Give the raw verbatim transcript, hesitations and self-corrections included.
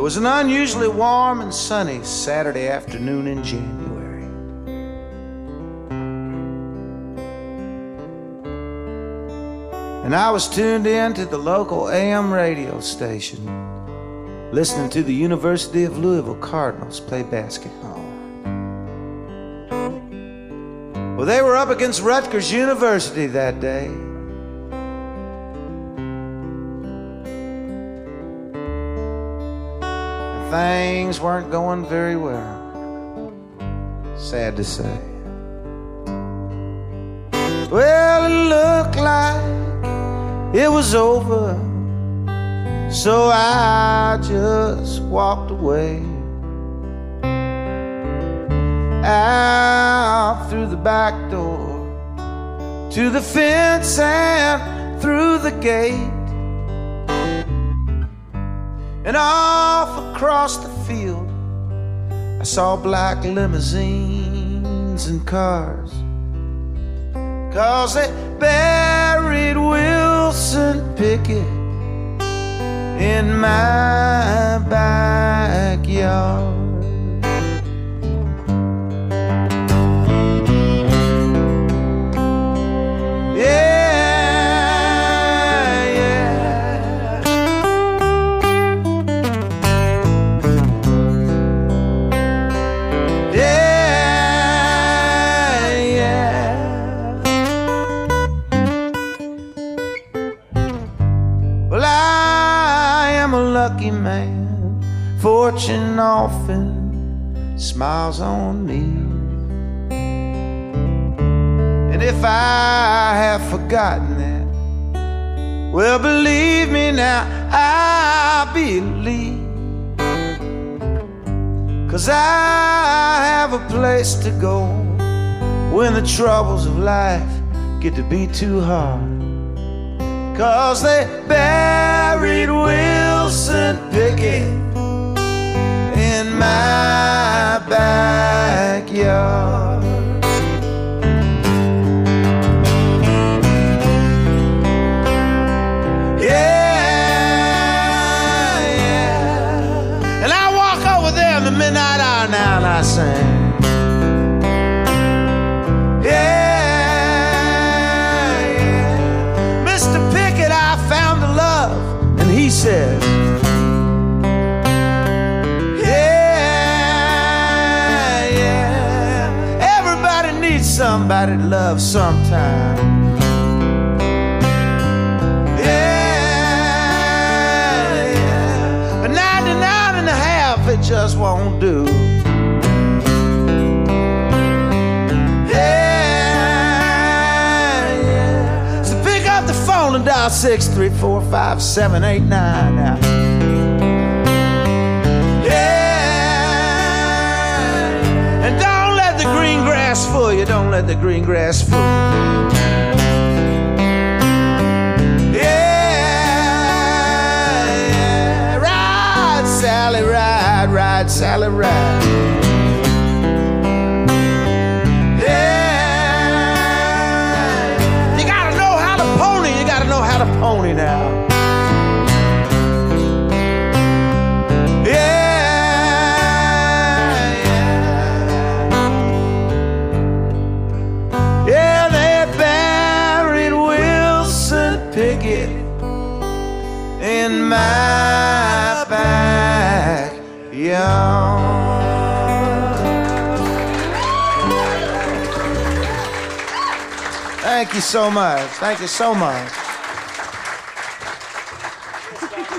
It was an unusually warm and sunny Saturday afternoon in January. And I was tuned in to the local A M radio station, listening to the University of Louisville Cardinals play basketball. Well, they were up against Rutgers University that day. And things weren't going very well, sad to say. Well, it looked like it was over, so I just walked away, out through the back door, to the fence and through the gate, and off across the field I saw black limousines and cars, 'cause they buried Wilson Pickett in my backyard. Lucky man, fortune often smiles on me. And if I have forgotten that, well, believe me now, I believe, 'cause I have a place to go when the troubles of life get to be too hard. 'Cause they buried Wilson Pickett in my backyard. Yeah, yeah. And I walk over there in the midnight hour now and I sing. He says, yeah, yeah, everybody needs somebody to love sometime. Yeah, yeah, but ninety-nine and a half, it just won't do. And dial six three four five seven eight nine now. Yeah, and don't let the green grass fool you. Don't let the green grass fool you. Yeah, yeah, ride, Sally, ride, ride, Sally, ride. How to pony now. Yeah, yeah. Yeah, they buried Wilson Pickett in my backyard. Thank you so much. Thank you so much.